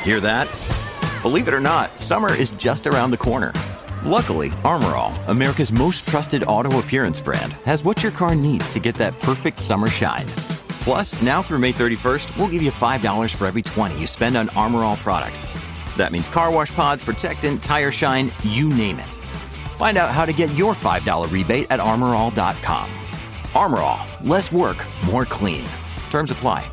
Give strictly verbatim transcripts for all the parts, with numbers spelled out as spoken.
Hear that? Believe it or not, summer is just around the corner. Luckily, Armor All, America's most trusted auto appearance brand, has what your car needs to get that perfect summer shine. Plus, now through May thirty-first, we'll give you five dollars for every twenty you spend on Armor All products. That means car wash pods, protectant, tire shine, you name it. Find out how to get your five dollars rebate at armor all dot com. Armor All, less work, more clean. Terms apply.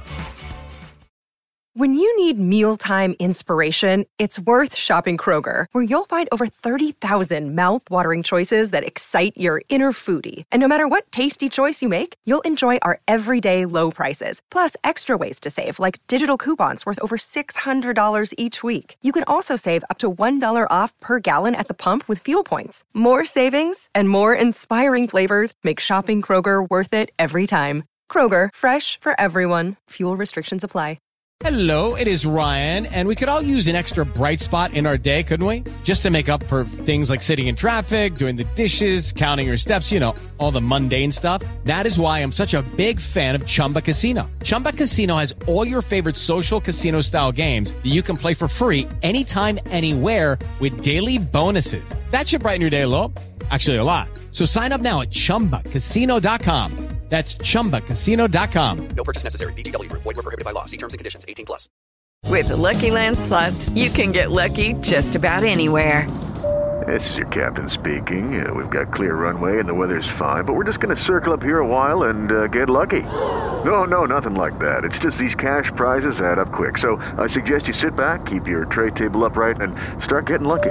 When you need mealtime inspiration, it's worth shopping Kroger, where you'll find over thirty thousand mouth-watering choices that excite your inner foodie. And no matter what tasty choice you make, you'll enjoy our everyday low prices, plus extra ways to save, like digital coupons worth over six hundred dollars each week. You can also save up to one dollar off per gallon at the pump with fuel points. More savings and more inspiring flavors make shopping Kroger worth it every time. Kroger, fresh for everyone. Fuel restrictions apply. Hello, it is Ryan, and we could all use an extra bright spot in our day, couldn't we? Just to make up for things like sitting in traffic, doing the dishes, counting your steps, you know, all the mundane stuff. That is why I'm such a big fan of Chumba Casino. Chumba Casino has all your favorite social casino-style games that you can play for free anytime, anywhere with daily bonuses. That should brighten your day a little. Actually, a lot. So sign up now at chumba casino dot com. That's chumba casino dot com. No purchase necessary. V G W Group. Void where prohibited by law. See terms and conditions. eighteen plus. With the Lucky Land Slots, you can get lucky just about anywhere. This is your captain speaking. Uh, we've got clear runway and the weather's fine, but we're just going to circle up here a while and uh, get lucky. No, no, nothing like that. It's just these cash prizes add up quick. So I suggest you sit back, keep your tray table upright, and start getting lucky.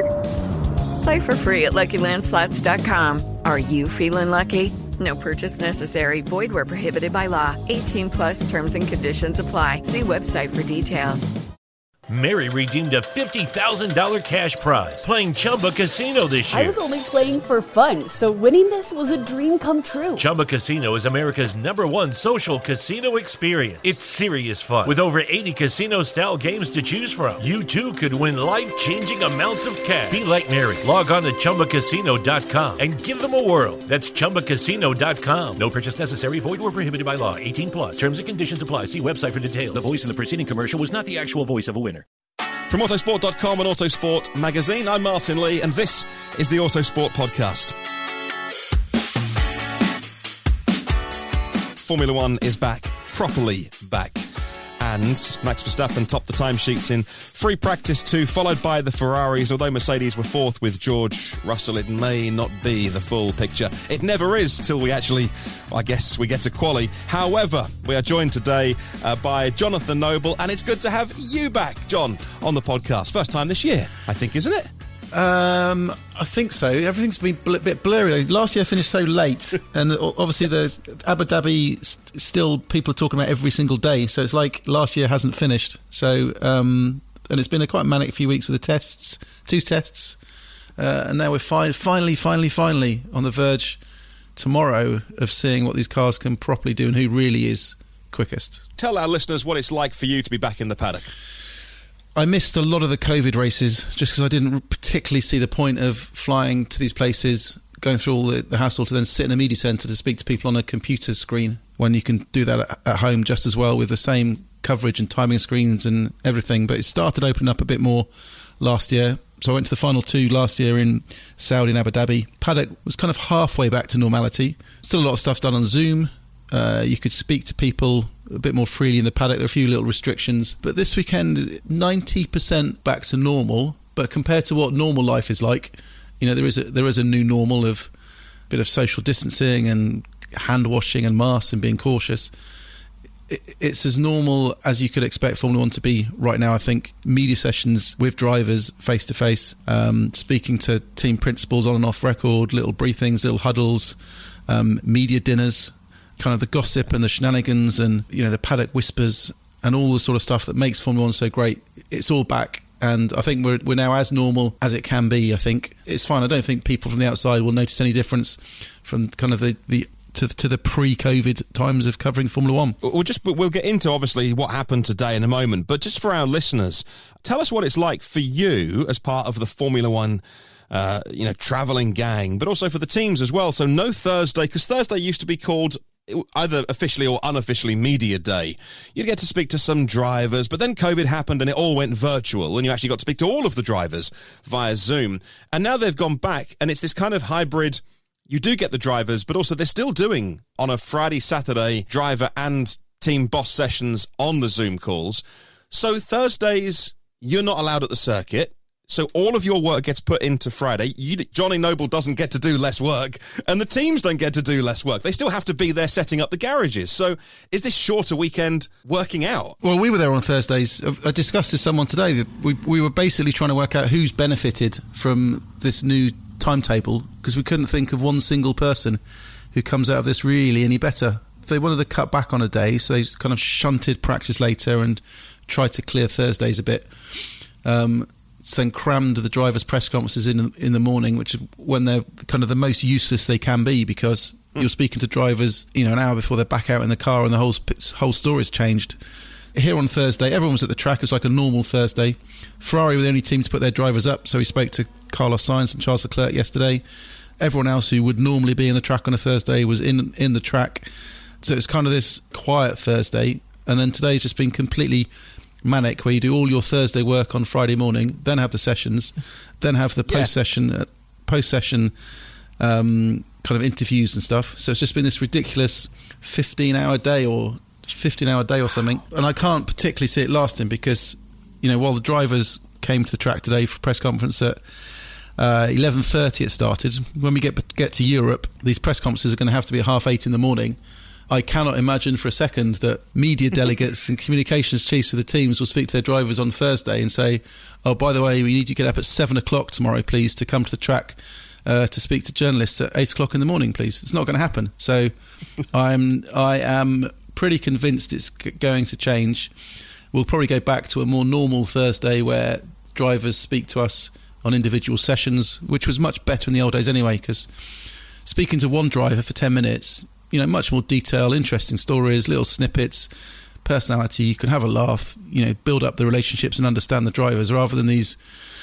Play for free at lucky land slots dot com. Are you feeling lucky? No purchase necessary. Void where prohibited by law. eighteen plus terms and conditions apply. See website for details. Mary redeemed a fifty thousand dollars cash prize playing Chumba Casino this year. I was only playing for fun, so winning this was a dream come true. Chumba Casino is America's number one social casino experience. It's serious fun. With over eighty casino-style games to choose from, you too could win life-changing amounts of cash. Be like Mary. Log on to chumba casino dot com and give them a whirl. That's chumba casino dot com. No purchase necessary. Void where prohibited by law. eighteen plus. Terms and conditions apply. See website for details. The voice in the preceding commercial was not the actual voice of a winner. From Autosport dot com and Autosport Magazine, I'm Martin Lee, and this is the Autosport Podcast. Formula One is back, properly back. And Max Verstappen topped the timesheets in free practice two, followed by the Ferraris. Although Mercedes were fourth with George Russell, it may not be the full picture. It never is till we actually, I guess, we get to quali. However, we are joined today uh, by Jonathan Noble, and it's good to have you back, John, on the podcast. First time this year, I think, isn't it? Um, I think so. Everything's been a bit blurry. Last year I finished so late, and obviously the Abu Dhabi st- still people are talking about every single day. So it's like last year hasn't finished. So um, and it's been a quite manic few weeks with the tests, two tests, uh, and now we're fi- finally, finally, finally on the verge tomorrow of seeing what these cars can properly do and who really is quickest. Tell our listeners what it's like for you to be back in the paddock. I missed a lot of the COVID races just because I didn't particularly see the point of flying to these places, going through all the, the hassle to then sit in a media centre to speak to people on a computer screen when you can do that at, at home just as well with the same coverage and timing screens and everything. But it started opening up a bit more last year. So I went to the final two last year in Saudi and Abu Dhabi. Paddock was kind of halfway back to normality. Still a lot of stuff done on Zoom. Uh, you could speak to people a bit more freely in the paddock. There are a few little restrictions. But this weekend, ninety percent back to normal. But compared to what normal life is like, you know, there is a, there is a new normal of a bit of social distancing and hand washing and masks and being cautious. It, it's as normal as you could expect Formula One to be right now. I think media sessions with drivers face to face, speaking to team principals on and off record, little briefings, little huddles, um, media dinners, kind of the gossip and the shenanigans and, you know, the paddock whispers and all the sort of stuff that makes Formula One so great. It's all back, and I think we're we're now as normal as it can be. I think it's fine. I don't think people from the outside will notice any difference from kind of the, the to, to the pre-COVID times of covering Formula One. We'll just we'll get into obviously what happened today in a moment, but just for our listeners, tell us what it's like for you as part of the Formula One Uh, you know, travelling gang, but also for the teams as well. So no Thursday, because Thursday used to be called either officially or unofficially media day. You'd get to speak to some drivers, but then COVID happened and it all went virtual, and you actually got to speak to all of the drivers via Zoom. And now they've gone back, and it's this kind of hybrid. You do get the drivers, but also they're still doing on a Friday, Saturday driver and team boss sessions on the Zoom calls. So Thursdays, you're not allowed at the circuit. So all of your work gets put into Friday. You, Johnny Noble doesn't get to do less work, and the teams don't get to do less work. They still have to be there setting up the garages. So is this shorter weekend working out? Well, we were there on Thursdays. I discussed with someone today that we, we were basically trying to work out who's benefited from this new timetable, because we couldn't think of one single person who comes out of this really any better. They wanted to cut back on a day, so they kind of shunted practice later and tried to clear Thursdays a bit. Um then crammed the drivers' press conferences in in the morning, which is when they're kind of the most useless they can be, because mm. you're speaking to drivers, you know, an hour before they're back out in the car, and the whole whole story's changed. Here on Thursday, everyone was at the track. It was like a normal Thursday. Ferrari were the only team to put their drivers up, so we spoke to Carlos Sainz and Charles Leclerc yesterday. Everyone else who would normally be in the track on a Thursday was in in the track. So it's kind of this quiet Thursday, and then today's just been completely manic, where you do all your Thursday work on Friday morning, then have the sessions, then have the post-session yeah. uh, post-session um, kind of interviews and stuff. So it's just been this ridiculous fifteen-hour day or fifteen-hour day or something. And I can't particularly see it lasting, because, you know, while the drivers came to the track today for a press conference at uh, eleven thirty it started, when we get get to Europe, these press conferences are going to have to be at half eight in the morning. I cannot imagine for a second that media delegates and communications chiefs of the teams will speak to their drivers on Thursday and say, oh, by the way, we need you to get up at seven o'clock tomorrow, please, to come to the track uh, to speak to journalists at eight o'clock in the morning, please. It's not going to happen. So I'm, I am pretty convinced it's g- going to change. We'll probably go back to a more normal Thursday where drivers speak to us on individual sessions, which was much better in the old days anyway, because speaking to one driver for ten minutes... you know, much more detail, interesting stories, little snippets, personality. You can have a laugh, you know, build up the relationships and understand the drivers, rather than these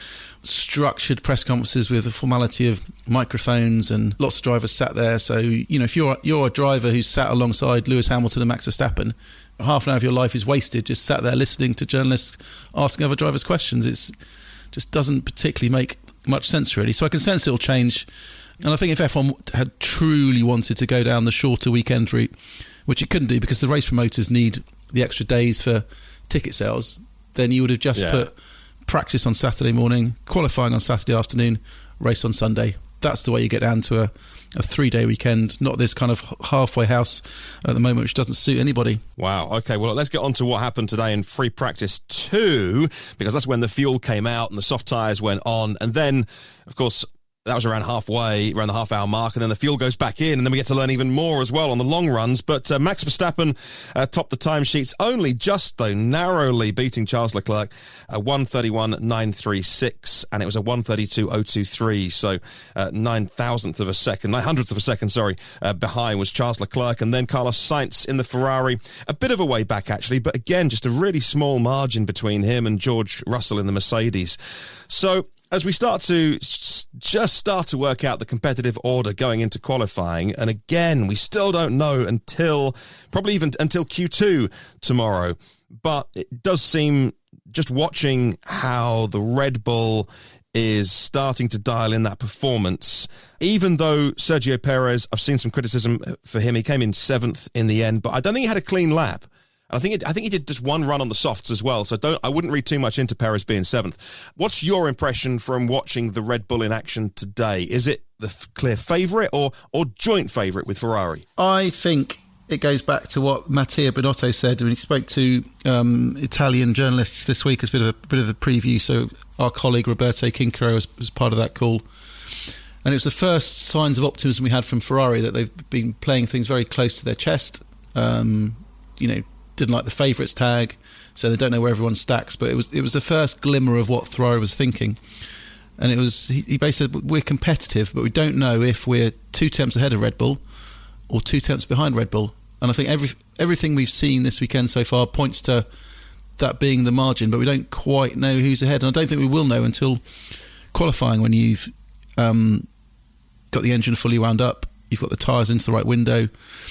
structured press conferences with the formality of microphones and lots of drivers sat there. So, you know, if you're you're a driver who's sat alongside Lewis Hamilton and Max Verstappen, half an hour of your life is wasted just sat there listening to journalists asking other drivers questions. It's just doesn't particularly make much sense, really. So I can sense it'll change. And I think if F one had truly wanted to go down the shorter weekend route, which it couldn't do because the race promoters need the extra days for ticket sales, then you would have just yeah. put practice on Saturday morning, qualifying on Saturday afternoon, race on Sunday. That's the way you get down to a, a three-day weekend, not this kind of halfway house at the moment, which doesn't suit anybody. Wow. Okay, well, let's get on to what happened today in free practice two, because that's when the fuel came out and the soft tyres went on. And then, of course... that was around halfway, around the half-hour mark, and then the fuel goes back in, and then we get to learn even more as well on the long runs. But uh, Max Verstappen uh, topped the timesheets only just, though, narrowly beating Charles Leclerc, a one thirty-one point nine three six, and it was a one thirty-two point oh two three, so uh, nine thousandth of a second, nine hundredths of a second, sorry, uh, behind was Charles Leclerc, and then Carlos Sainz in the Ferrari, a bit of a way back, actually, but again, just a really small margin between him and George Russell in the Mercedes. So... as we start to just start to work out the competitive order going into qualifying, and again, we still don't know until probably even until Q two tomorrow, but it does seem, just watching how the Red Bull is starting to dial in that performance, even though Sergio Perez, I've seen some criticism for him, he came in seventh in the end, but I don't think he had a clean lap. I think it, I think he did just one run on the softs as well, so don't I wouldn't read too much into Perez being seventh. What's your impression from watching the Red Bull in action today? Is it the f- clear favourite or or joint favourite with Ferrari? I think it goes back to what Mattia Binotto said when he spoke to um, Italian journalists this week as a bit of a, bit of a preview. So our colleague Roberto Quincaro was, was part of that call. And it was the first signs of optimism we had from Ferrari, that they've been playing things very close to their chest. Um, you know, didn't like the favourites tag, so they don't know where everyone stacks. But it was it was the first glimmer of what Ferrari was thinking. And it was he, he basically said, we're competitive, but we don't know if we're two tenths ahead of Red Bull or two tenths behind Red Bull. And I think every everything we've seen this weekend so far points to that being the margin, but we don't quite know who's ahead. And I don't think we will know until qualifying, when you've um, got the engine fully wound up, you've got the tyres into the right window.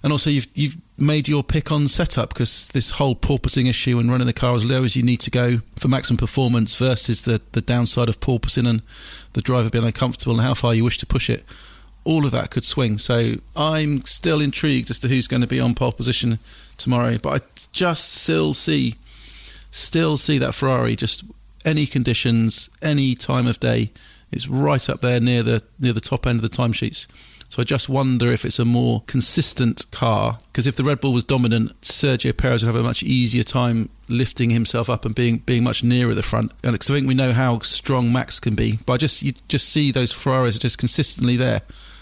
And also, you've you've made your pick on setup, because this whole porpoising issue and running the car as low as you need to go for maximum performance versus the, the downside of porpoising and the driver being uncomfortable and how far you wish to push it, all of that could swing. So I'm still intrigued as to who's going to be on pole position tomorrow. But I just still see, still see that Ferrari, just any conditions, any time of day, it's right up there near the near the top end of the timesheets. So I just wonder if it's a more consistent car, because if the Red Bull was dominant, Sergio Perez would have a much easier time lifting himself up and being being much nearer the front. And because I think we know how strong Max can be, but I just you just see those Ferraris just consistently there.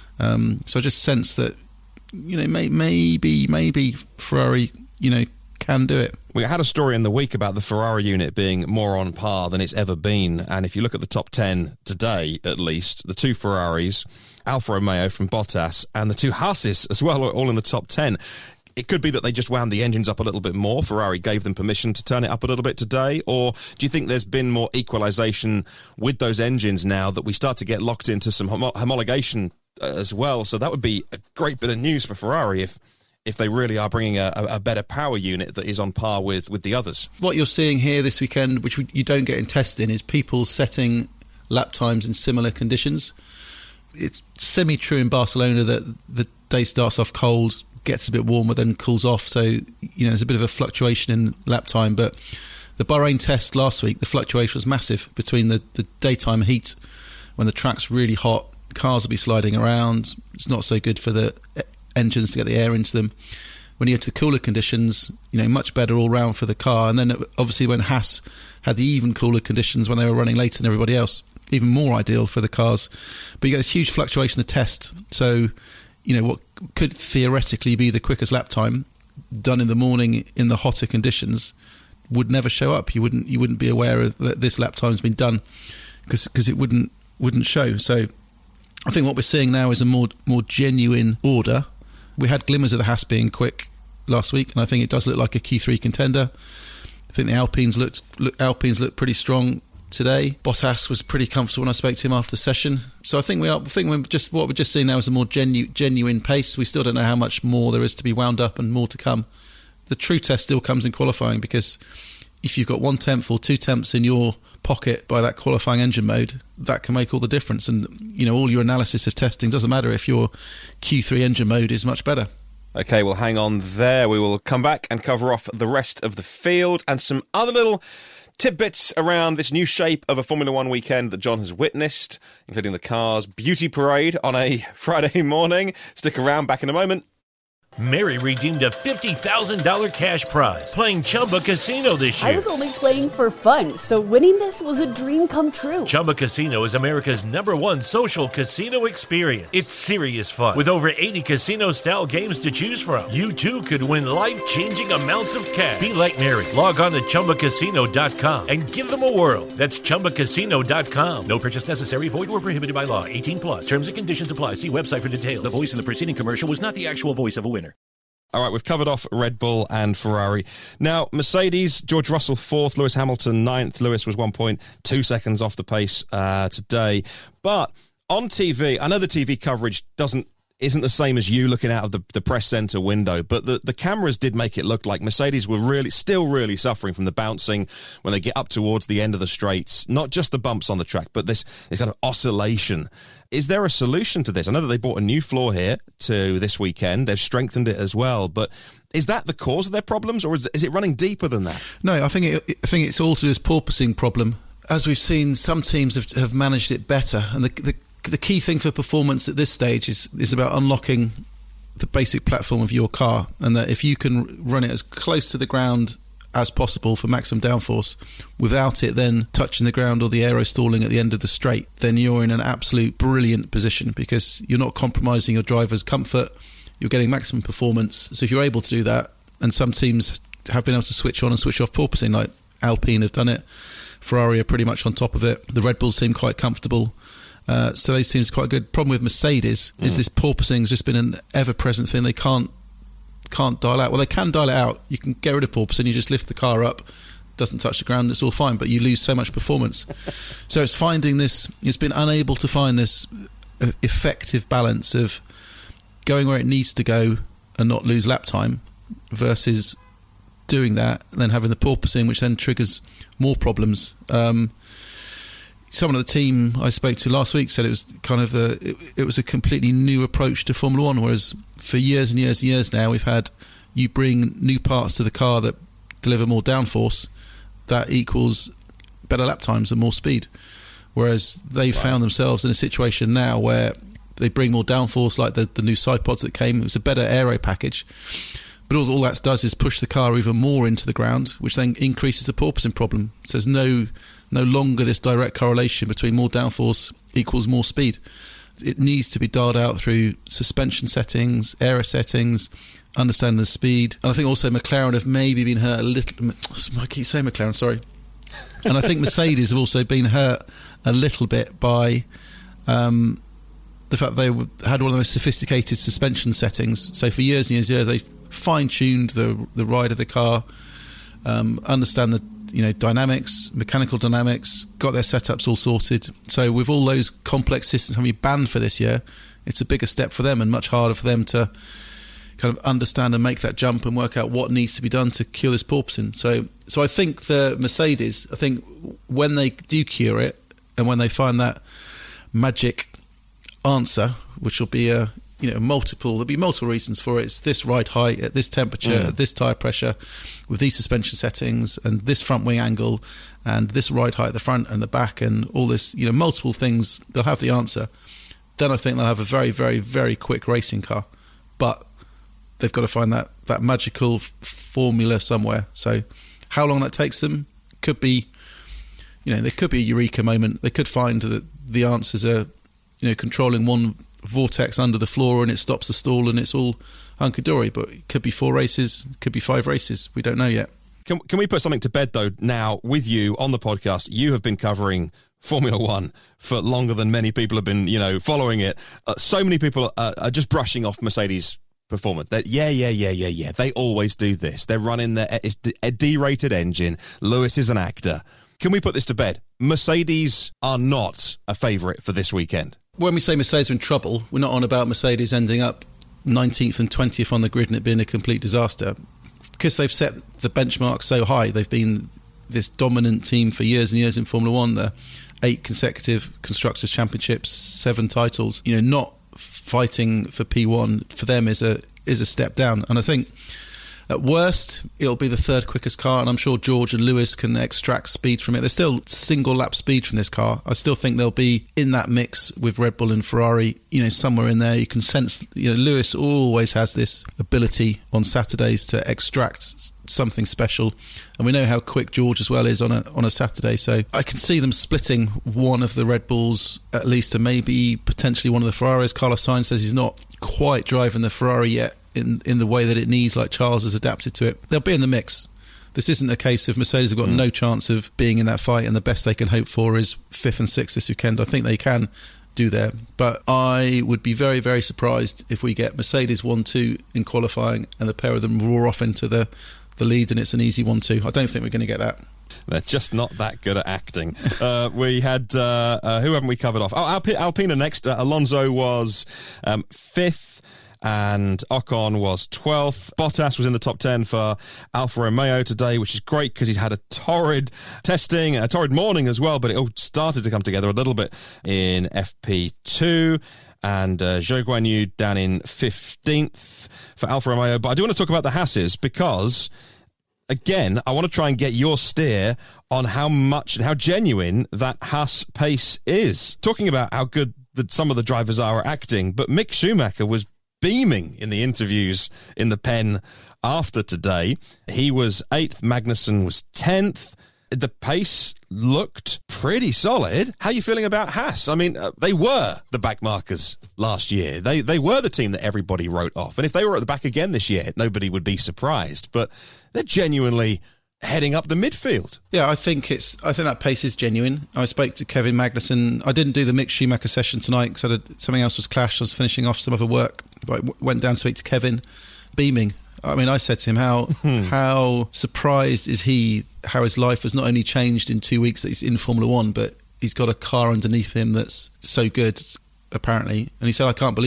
Um, so I just sense that, you know, may, maybe maybe Ferrari, you know, can do it. We had a story in the week about the Ferrari unit being more on par than it's ever been. And if you look at the top ten today, at least, the two Ferraris, Alfa Romeo from Bottas, and the two Haases as well, are all in the top ten. It could be that they just wound the engines up a little bit more. Ferrari gave them permission to turn it up a little bit today. Or do you think there's been more equalisation with those engines now that we start to get locked into some homo- homologation as well? So that would be a great bit of news for Ferrari if if they really are bringing a, a better power unit that is on par with, with the others. What you're seeing here this weekend, which you don't get in testing, is people setting lap times in similar conditions. It's semi-true in Barcelona that the day starts off cold, gets a bit warmer, then cools off. So, you know, there's a bit of a fluctuation in lap time. But the Bahrain test last week, the fluctuation was massive between the, the daytime heat, when the track's really hot, cars will be sliding around. It's not so good for the engines to get the air into them. When you get to the cooler conditions, you know, much better all round for the car. And then obviously when Haas had the even cooler conditions when they were running later than everybody else, even more ideal for the cars. But you get this huge fluctuation in the test. So, you know, what could theoretically be the quickest lap time done in the morning in the hotter conditions would never show up. You wouldn't you wouldn't be aware of that this lap time's been done, because because it wouldn't wouldn't show. So I think what we're seeing now is a more more genuine order. We had glimmers of the Haas being quick last week, and I think it does look like a Q three contender. I think the Alpines looked look, Alpines looked pretty strong today. Bottas was pretty comfortable when I spoke to him after the session. So I think we are. I think we're just what we're just seeing now is a more genu, genuine pace. We still don't know how much more there is to be wound up and more to come. The true test still comes in qualifying, because if you've got one tenth or two tenths in your pocket by that qualifying engine mode, that can make all the difference. And, you know, all your analysis of testing doesn't matter if your Q three engine mode is much better. Okay, well, hang on there. We will come back and cover off the rest of the field and some other little tidbits around this new shape of a Formula One weekend that John has witnessed, including the car's beauty parade on a Friday morning. Stick around, back in a moment. Mary redeemed a fifty thousand dollars cash prize playing Chumba Casino this year. I was only playing for fun, so winning this was a dream come true. Chumba Casino is America's number one social casino experience. It's serious fun. With over eighty casino-style games to choose from, you too could win life-changing amounts of cash. Be like Mary. Log on to Chumba Casino dot com and give them a whirl. That's Chumba Casino dot com. No purchase necessary. Void or prohibited by law. eighteen plus. Terms and conditions apply. See website for details. The voice in the preceding commercial was not the actual voice of a winner. All right, we've covered off Red Bull and Ferrari. Now, Mercedes, George Russell fourth, Lewis Hamilton ninth. Lewis was one point two seconds off the pace uh, today. But on T V, I know the T V coverage doesn't isn't the same as you looking out of the, the press centre window, but the, the cameras did make it look like Mercedes were really still really suffering from the bouncing when they get up towards the end of the straights. Not just the bumps on the track, but this, this kind of oscillation. Is there a solution to this? I know that they bought a new floor here to this weekend. They've strengthened it as well, but is that the cause of their problems, or is, is it running deeper than that? No, I think it, I think it's all to do with porpoising problem. As we've seen, some teams have, have managed it better, and the, the the key thing for performance at this stage is is about unlocking the basic platform of your car, and that if you can run it as close to the ground as possible for maximum downforce without it then touching the ground or the aero stalling at the end of the straight, then you're in an absolute brilliant position, because you're not compromising your driver's comfort, you're getting maximum performance. So if you're able to do that, and some teams have been able to switch on and switch off porpoising, like Alpine have done it, Ferrari are pretty much on top of it, the Red Bulls seem quite comfortable. Uh, so those teams are quite good. Problem with Mercedes mm. is this porpoising has just been an ever-present thing. They can't can't dial out. Well, they can dial it out. You can get rid of porpoising. You just lift the car up, doesn't touch the ground, it's all fine. But you lose so much performance. So it's finding this. It's been unable to find this effective balance of going where it needs to go and not lose lap time versus doing that and then having the porpoising, which then triggers more problems. Um, someone of the team I spoke to last week said it was kind of the it, it was a completely new approach to Formula One, whereas for years and years and years now we've had you bring new parts to the car that deliver more downforce, that equals better lap times and more speed. Whereas they've right. found themselves in a situation now where they bring more downforce, like the, the new side pods that came. It was a better aero package. But all, all that does is push the car even more into the ground, which then increases the porpoising problem. So there's no, no longer this direct correlation between more downforce equals more speed. It needs to be dialed out through suspension settings, aero settings, understanding the speed. And I think also McLaren have maybe been hurt a little. I keep saying McLaren, sorry. And I think Mercedes have also been hurt a little bit by um, the fact they had one of the most sophisticated suspension settings. So for years and years and years, they fine-tuned the the ride of the car, um, understand the you know dynamics, mechanical dynamics, got their setups all sorted. So with all those complex systems having been banned for this year, it's a bigger step for them and much harder for them to kind of understand and make that jump and work out what needs to be done to cure this porpoising. So, so I think the Mercedes, I think when they do cure it and when they find that magic answer, which will be a you know multiple, there'll be multiple reasons for it. It's this ride height at this temperature, mm. at this tyre pressure, with these suspension settings and this front wing angle and this ride height at the front and the back and all this, you know, multiple things. They'll have the answer. Then I think they'll have a very, very, very quick racing car. But they've got to find that, that magical f- formula somewhere. So how long that takes them could be, you know, there could be a eureka moment. They could find that the answers are, you know, controlling one vortex under the floor and it stops the stall and it's all hunky-dory. But it could be four races, it could be five races. We don't know yet. Can, can we put something to bed, though, now with you on the podcast? You have been covering Formula One for longer than many people have been, you know, following it. Uh, so many people are, are just brushing off Mercedes' performance. That yeah, yeah, yeah, yeah, yeah. They always do this. They're running their it's a D-rated engine. Lewis is an actor. Can we put this to bed? Mercedes are not a favourite for this weekend. When we say Mercedes are in trouble, we're not on about Mercedes ending up nineteenth and twentieth on the grid and it being a complete disaster. Because they've set the benchmark so high, they've been this dominant team for years and years in Formula One. The eight consecutive Constructors' Championships, seven titles. You know, not fighting for P one for them is a is a step down. And I think at worst it'll be the third quickest car, and I'm sure George and Lewis can extract speed from it. There's still single lap speed from this car. I still think they'll be in that mix with Red Bull and Ferrari, you know, somewhere in there. You can sense, you know, Lewis always has this ability on Saturdays to extract something special, and we know how quick George as well is on a on a Saturday. So I can see them splitting one of the Red Bulls at least, and maybe potentially one of the Ferraris. Carlos Sainz says he's not quite driving the Ferrari yet in in the way that it needs, like Charles has adapted to it. They'll be in the mix. This isn't a case of Mercedes have got mm. no chance of being in that fight and the best they can hope for is fifth and sixth this weekend. I think they can do there, but I would be very, very surprised if we get Mercedes one two in qualifying and the pair of them roar off into the the lead and it's an easy one two. I don't think we're going to get that. They're just not that good at acting. uh, we had, uh, uh, who haven't we covered off? Oh, Alp- Alpina next. Uh, Alonso was um, fifth and Ocon was twelfth. Bottas was in the top ten for Alfa Romeo today, which is great because he's had a torrid testing, a torrid morning as well, but it all started to come together a little bit in F P two. And uh, Zhou Guanyu down in fifteenth for Alfa Romeo. But I do want to talk about the Haas's because, again, I want to try and get your steer on how much and how genuine that Haas pace is. Talking about how good that some of the drivers are at acting, but Mick Schumacher was beaming in the interviews in the pen after today. He was eighth, Magnussen was tenth. The pace looked pretty solid. How are you feeling about Haas? I mean, uh, they were the backmarkers last year. They they were the team that everybody wrote off. And if they were at the back again this year, nobody would be surprised. But they're genuinely heading up the midfield. Yeah, I think it's. I think that pace is genuine. I spoke to Kevin Magnussen. I didn't do the Mick Schumacher session tonight because something else was clashed. I was finishing off some other work. But I w- went down to speak to Kevin, beaming. I mean, I said to him, how how surprised is he how his life has not only changed in two weeks that he's in Formula One, but he's got a car underneath him that's so good, apparently. And he said, I can't believe it.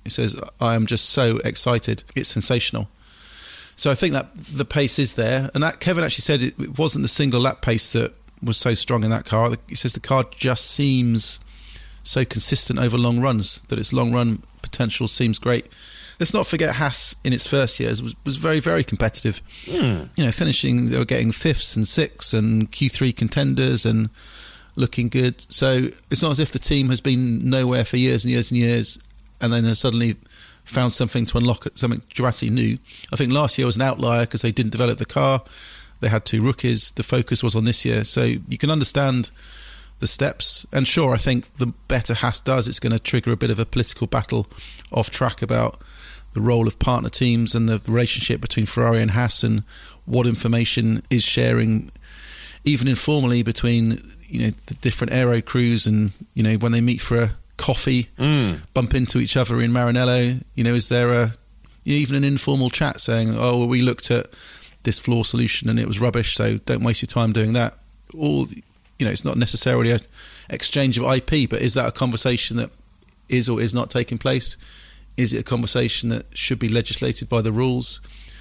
He says, I am just so excited. It's sensational. So I think that the pace is there. And that Kevin actually said it, it wasn't the single lap pace that was so strong in that car. He says the car just seems so consistent over long runs, that its long run potential seems great. Let's not forget Haas in its first years was, was very, very competitive. Mm. You know, finishing, they were getting fifths and sixths and Q three contenders and looking good. So it's not as if the team has been nowhere for years and years and years and then has suddenly found something to unlock something dramatically new. I think last year was an outlier because they didn't develop the car. They had two rookies. The focus was on this year. So you can understand the steps. And sure, I think the better Haas does, it's going to trigger a bit of a political battle off track about the role of partner teams and the relationship between Ferrari and Haas and what information is sharing, even informally, between, you know, the different aero crews, and, you know, when they meet for a coffee, mm. bump into each other in Maranello. You know, is there a even an informal chat saying, oh, well, we looked at this floor solution and it was rubbish, so don't waste your time doing that? Or, you know, it's not necessarily an exchange of I P, but is that a conversation that is or is not taking place? Is it a conversation that should be legislated by the rules?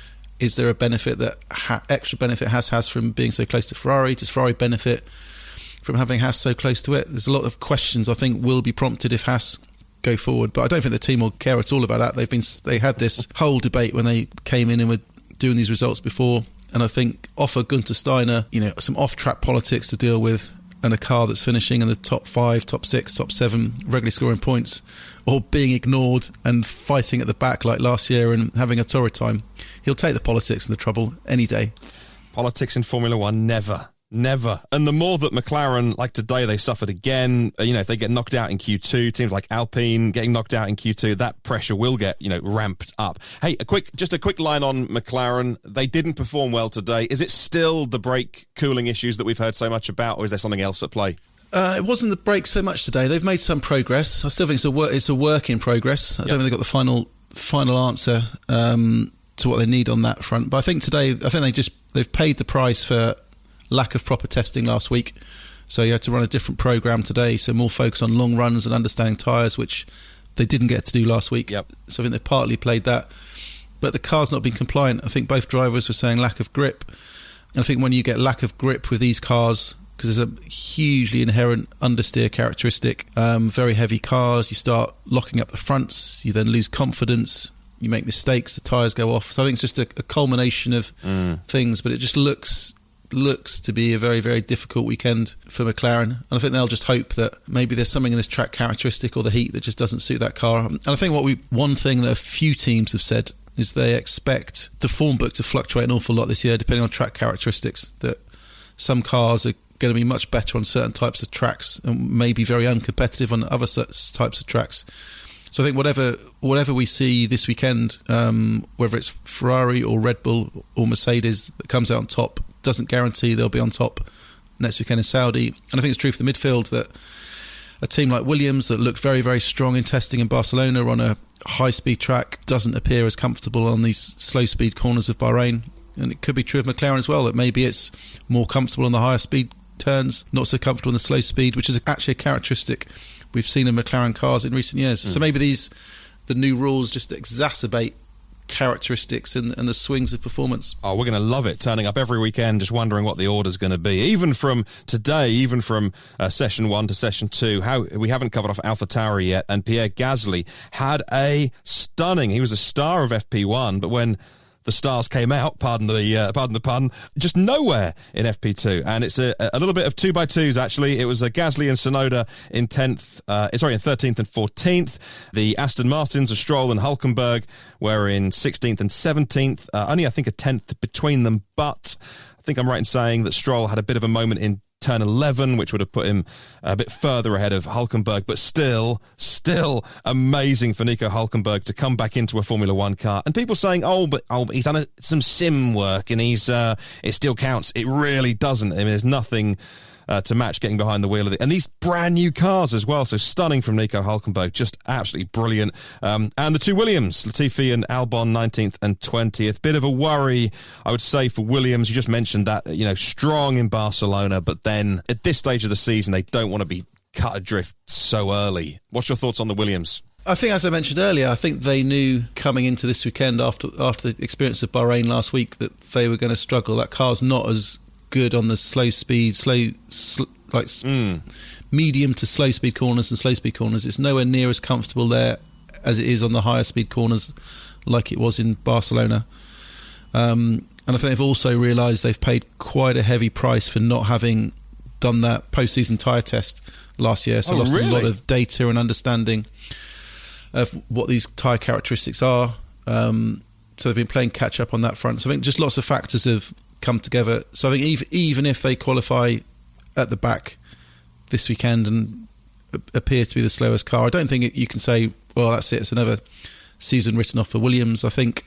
Is there a benefit that ha- extra benefit Haas has from being so close to Ferrari? Does Ferrari benefit from having Haas so close to it? There's a lot of questions I think will be prompted if Haas go forward, but I don't think the team will care at all about that. They've been they had this whole debate when they came in and were doing these results before, and I think offer Gunther Steiner, you know, some off-track politics to deal with, and a car that's finishing in the top five, top six, top seven, regularly scoring points, or being ignored and fighting at the back like last year and having a torrid time. He'll take the politics and the trouble any day. Politics in Formula One, never. Never. And the more that McLaren, like today, they suffered again, you know, if they get knocked out in Q two, teams like Alpine getting knocked out in Q two, that pressure will get, you know, ramped up. Hey, a quick, just a quick line on McLaren. They didn't perform well today. Is it still the brake cooling issues that we've heard so much about, or is there something else at play? Uh, it wasn't the brakes so much today. They've made some progress. I still think it's a work, it's a work in progress. I yep. don't think they've got the final final answer um, to what they need on that front. But I think today, I think they just they've paid the price for lack of proper testing last week. So you had to run a different program today, so more focus on long runs and understanding tyres, which they didn't get to do last week. Yep. So I think they've partly played that. But the car's not been compliant. I think both drivers were saying lack of grip. And I think when you get lack of grip with these cars, because there's a hugely inherent understeer characteristic, um, very heavy cars, you start locking up the fronts, you then lose confidence, you make mistakes, the tyres go off. So I think it's just a, a culmination of mm. things, but it just looks looks to be a very, very difficult weekend for McLaren. And I think they'll just hope that maybe there's something in this track characteristic or the heat that just doesn't suit that car. And I think what we one thing that a few teams have said is they expect the form book to fluctuate an awful lot this year depending on track characteristics, that some cars are going to be much better on certain types of tracks and maybe very uncompetitive on other types of tracks. So I think whatever whatever we see this weekend, um, whether it's Ferrari or Red Bull or Mercedes that comes out on top, doesn't guarantee they'll be on top next weekend in Saudi. And I think it's true for the midfield that a team like Williams that looked very, very strong in testing in Barcelona on a high-speed track doesn't appear as comfortable on these slow-speed corners of Bahrain. And it could be true of McLaren as well, that maybe it's more comfortable on the higher speed turns, not so comfortable in the slow speed, which is actually a characteristic we've seen in McLaren cars in recent years. Mm. So maybe these the new rules just exacerbate characteristics and, and the swings of performance. Oh, we're going to love it, turning up every weekend just wondering what the order's going to be. Even from today, even from uh, session one to session two, how we haven't covered off AlphaTauri yet, and Pierre Gasly had a stunning, he was a star of F P one, but when the stars came out, pardon the uh, pardon the pun, just nowhere in F P two. And it's a, a little bit of two by twos, actually. It was a Gasly and Tsunoda in tenth, uh, sorry, in thirteenth and fourteenth. The Aston Martins of Stroll and Hülkenberg were in sixteenth and seventeenth. Uh, only, I think, a tenth between them. But I think I'm right in saying that Stroll had a bit of a moment in turn eleven, which would have put him a bit further ahead of Hülkenberg, but still, still amazing for Nico Hülkenberg to come back into a Formula One car. And people saying, oh, but oh, but he's done a, some sim work and he's uh, it still counts. It really doesn't. I mean, there's nothing Uh, to match getting behind the wheel of it. And these brand new cars as well, so stunning from Nico Hülkenberg, just absolutely brilliant. Um, and the two Williams, Latifi and Albon, nineteenth and twentieth. Bit of a worry, I would say, for Williams. You just mentioned that, you know, strong in Barcelona, but then at this stage of the season, they don't want to be cut adrift so early. What's your thoughts on the Williams? I think, as I mentioned earlier, I think they knew coming into this weekend after after the experience of Bahrain last week that they were going to struggle. That car's not as good on the slow speed, slow, sl- like mm. medium to slow speed corners and slow speed corners. It's nowhere near as comfortable there as it is on the higher speed corners, like it was in Barcelona. Um, and I think they've also realised they've paid quite a heavy price for not having done that post-season tyre test last year. So oh, lost really? a lot of data and understanding of what these tyre characteristics are. Um, so they've been playing catch-up on that front. So I think just lots of factors have come together. So I think even, even if they qualify at the back this weekend and appear to be the slowest car, I don't think it, you can say, well, that's it, it's another season written off for Williams. I think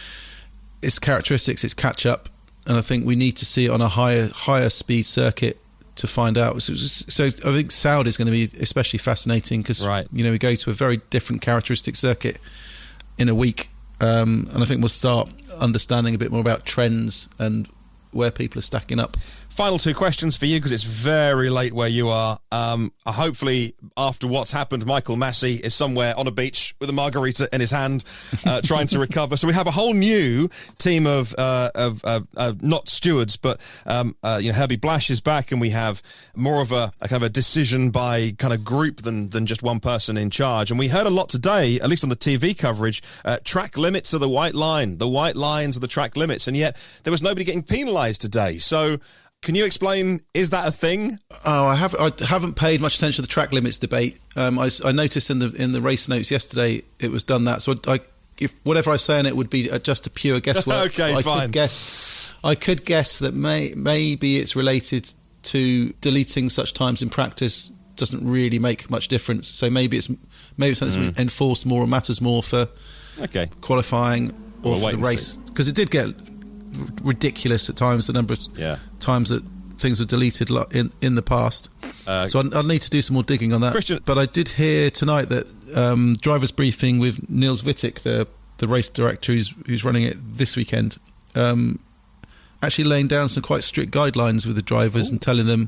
it's characteristics, it's catch-up, and I think we need to see it on a higher higher speed circuit to find out. So, so I think Saudi is going to be especially fascinating because right. you know we go to a very different characteristic circuit in a week, um, and I think we'll start understanding a bit more about trends and where people are stacking up. Final two questions for you because it's very late where you are. Um, hopefully, after what's happened, Michael Massey is somewhere on a beach with a margarita in his hand, uh, trying to recover. So we have a whole new team of uh, of uh, uh, not stewards, but um, uh, you know, Herbie Blash is back, and we have more of a, a kind of a decision by kind of group than than just one person in charge. And we heard a lot today, at least on the T V coverage. Uh, track limits are the white line. The white lines are the track limits, and yet there was nobody getting penalised today. So. Can you explain, is that a thing? Oh, I, have, I haven't paid much attention to the track limits debate. Um, I, I noticed in the in the race notes yesterday it was done that. So I, if whatever I say in it would be just a pure guesswork. okay, I fine. Could guess, I could guess that may, maybe it's related to deleting such times in practice doesn't really make much difference. So maybe it's maybe it's something mm. that's enforced more or matters more for okay. qualifying or we'll for the race. Because it did get ridiculous at times, the number of yeah. times that things were deleted in in the past. Uh, so I'll need to do some more digging on that. Christian. But I did hear tonight that um, driver's briefing with Niels Wittek, the the race director who's who's running it this weekend, um, actually laying down some quite strict guidelines with the drivers Ooh. and telling them,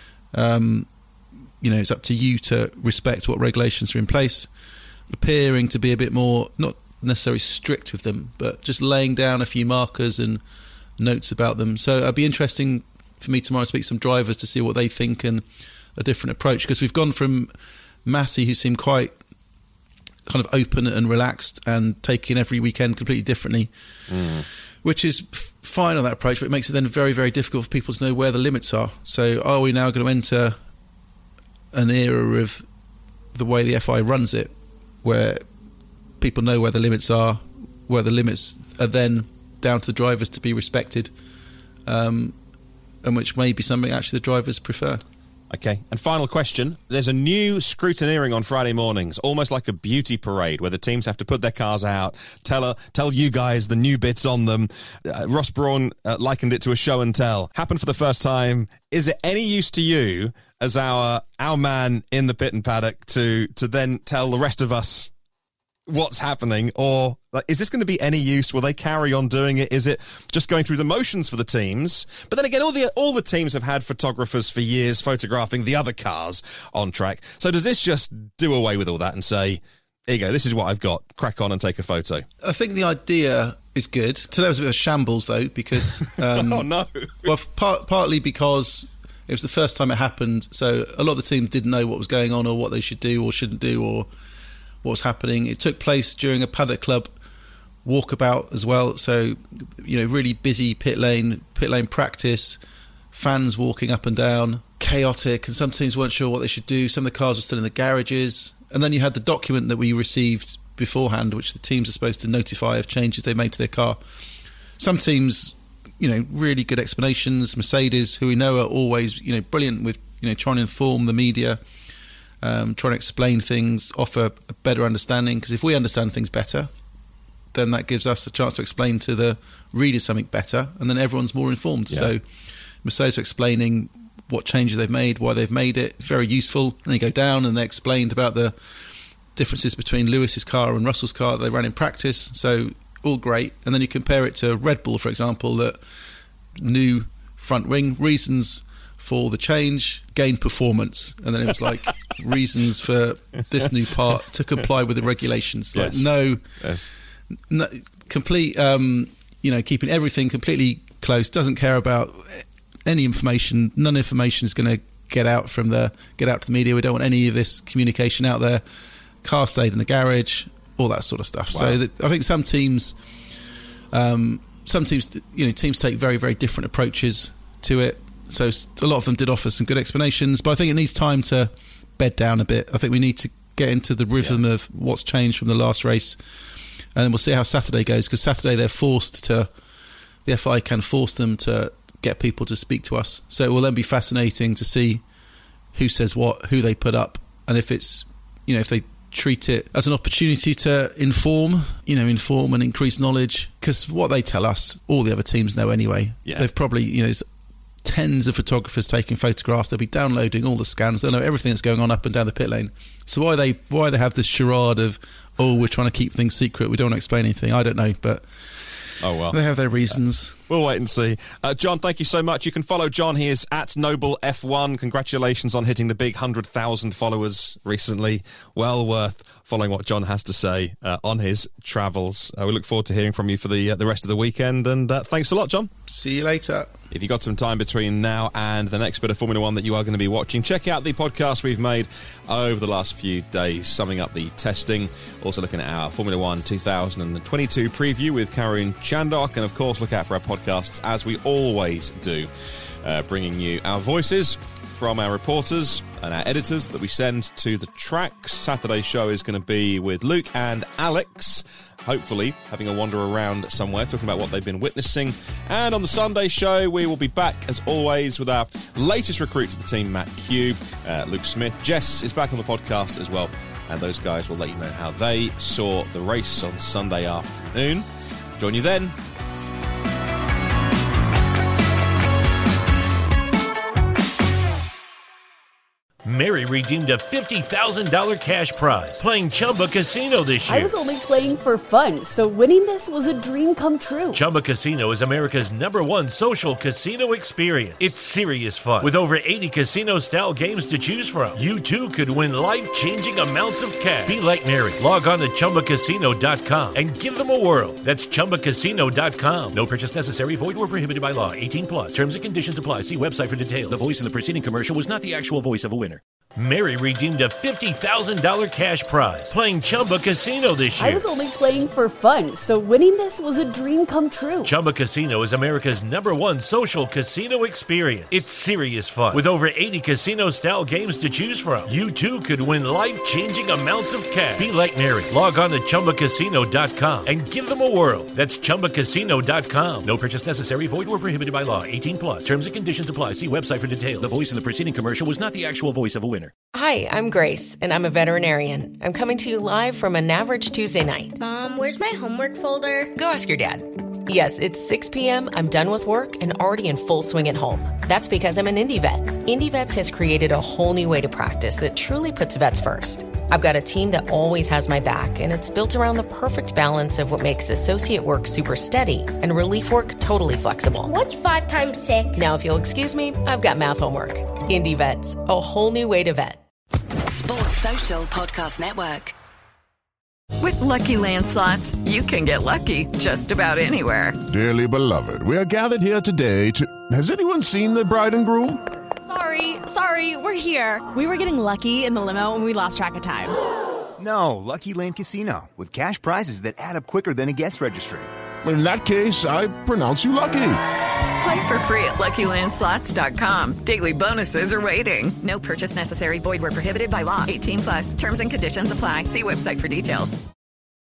um, you know, it's up to you to respect what regulations are in place, appearing to be a bit more, not necessarily strict with them, but just laying down a few markers and notes about them. So it'll be interesting for me tomorrow to speak to some drivers to see what they think and a different approach, because we've gone from Massey, who seemed quite kind of open and relaxed and taking every weekend completely differently, mm. which is f- fine on that approach, but it makes it then very, very difficult for people to know where the limits are. So are we now going to enter an era of the way the F I runs it, where people know where the limits are, where the limits are then down to the drivers to be respected, um, and which may be something actually the drivers prefer. Okay, and final question. There's a new scrutineering on Friday mornings, almost like a beauty parade, where the teams have to put their cars out, tell uh, tell you guys the new bits on them. Uh, Ross Brawn uh, likened it to a show and tell. Happened for the first time. Is it any use to you, as our our man in the pit and paddock, to to then tell the rest of us what's happening, or like, is this going to be any use? Will they carry on doing it? Is it just going through the motions for the teams? But then again, all the all the teams have had photographers for years photographing the other cars on track. So does this just do away with all that and say, here you go, this is what I've got, crack on and take a photo? I think the idea is good. Today was a bit of a shambles, though, because um, oh no well part, partly because it was the first time it happened, so a lot of the teams didn't know what was going on or what they should do or shouldn't do or what was happening. It took place during a Paddock Club walkabout as well, so you know, really busy pit lane pit lane practice, fans walking up and down, chaotic, and some teams weren't sure what they should do. Some of the cars were still in the garages, and then you had the document that we received beforehand, which the teams are supposed to notify of changes they made to their car. Some teams, you know, really good explanations. Mercedes, who we know are always, you know, brilliant with, you know, trying to inform the media, Um, trying to explain things, offer a better understanding, because if we understand things better, then that gives us a chance to explain to the readers something better, and then everyone's more informed. Yeah. So Mercedes are explaining what changes they've made, why they've made it, very useful. And they go down and they explained about the differences between Lewis's car and Russell's car that they ran in practice, so all great. And then you compare it to Red Bull, for example, that new front wing, reasons for the change, gain performance. And then it was like reasons for this new part to comply with the regulations. Like Yes. no, Yes. no complete, um, you know, keeping everything completely close, doesn't care about any information. None information is going to get out from the get out to the media. We don't want any of this communication out there. Car stayed in the garage, all that sort of stuff. Wow. So that, I think some teams, um, some teams, you know, teams take very, very different approaches to it. So a lot of them did offer some good explanations, but I think it needs time to bed down a bit. I think we need to get into the rhythm yeah. of what's changed from the last race, and then we'll see how Saturday goes, because Saturday they're forced to, the F I can force them to get people to speak to us. So it will then be fascinating to see who says what, who they put up, and if it's, you know, if they treat it as an opportunity to inform, you know, inform and increase knowledge, because what they tell us, all the other teams know anyway. Yeah. They've probably, you know, there's tens of photographers taking photographs. They'll be downloading all the scans. They'll know everything that's going on up and down the pit lane. So why they why they have this charade of, oh, we're trying to keep things secret, we don't want to explain anything, I don't know, but oh well, they have their reasons. Uh, we'll wait and see. Uh, John, thank you so much. You can follow John. He is at Noble F one. Congratulations on hitting the big one hundred thousand followers recently. Well worth following what John has to say uh, on his travels. Uh, we look forward to hearing from you for the uh, the rest of the weekend, and uh, thanks a lot, John. See you later. If you've got some time between now and the next bit of Formula One that you are going to be watching, check out the podcast we've made over the last few days, summing up the testing, also looking at our Formula One two thousand twenty-two preview with Karun Chandok, and of course look out for our podcasts as we always do, uh, bringing you our voices from our reporters and our editors that we send to the tracks. Saturday's show is going to be with Luke and Alex, hopefully having a wander around somewhere, talking about what they've been witnessing. And on the Sunday show, we will be back, as always, with our latest recruit to the team, Matt Q, uh, Luke Smith. Jess is back on the podcast as well, and those guys will let you know how they saw the race on Sunday afternoon. Join you then. Mary redeemed a fifty thousand dollars cash prize playing Chumba Casino this year. I was only playing for fun, so winning this was a dream come true. Chumba Casino is America's number one social casino experience. It's serious fun. With over eighty casino-style games to choose from, you too could win life-changing amounts of cash. Be like Mary. Log on to Chumba Casino dot com and give them a whirl. That's Chumba Casino dot com. No purchase necessary. Void or prohibited by law. eighteen plus. Terms and conditions apply. See website for details. The voice in the preceding commercial was not the actual voice of a winner. Mary redeemed a fifty thousand dollars cash prize playing Chumba Casino this year. I was only playing for fun, so winning this was a dream come true. Chumba Casino is America's number one social casino experience. It's serious fun. With over eighty casino-style games to choose from, you too could win life-changing amounts of cash. Be like Mary. Log on to Chumba Casino dot com and give them a whirl. That's Chumba Casino dot com. No purchase necessary. Void or prohibited by law. eighteen plus. Terms and conditions apply. See website for details. The voice in the preceding commercial was not the actual voice of a winner. Hi, I'm Grace, and I'm a veterinarian. I'm coming to you live from an average Tuesday night. Mom, where's my homework folder? Go ask your dad. Yes, it's six p.m., I'm done with work and already in full swing at home. That's because I'm an Indie Vet. Indie Vets has created a whole new way to practice that truly puts vets first. I've got a team that always has my back, and it's built around the perfect balance of what makes associate work super steady and relief work totally flexible. What's five times six? Now, if you'll excuse me, I've got math homework. Indie Vets, a whole new way to vet. Sports Social Podcast Network. With Lucky Land Slots, you can get lucky just about anywhere. Dearly beloved, we are gathered here today to... Has anyone seen the bride and groom? Sorry, sorry, we're here. We were getting lucky in the limo and we lost track of time. No, Lucky Land Casino, with cash prizes that add up quicker than a guest registry. In that case, I pronounce you lucky. Play for free at Lucky Land Slots dot com. Daily bonuses are waiting. No purchase necessary. Void where prohibited by law. eighteen plus. Terms and conditions apply. See website for details.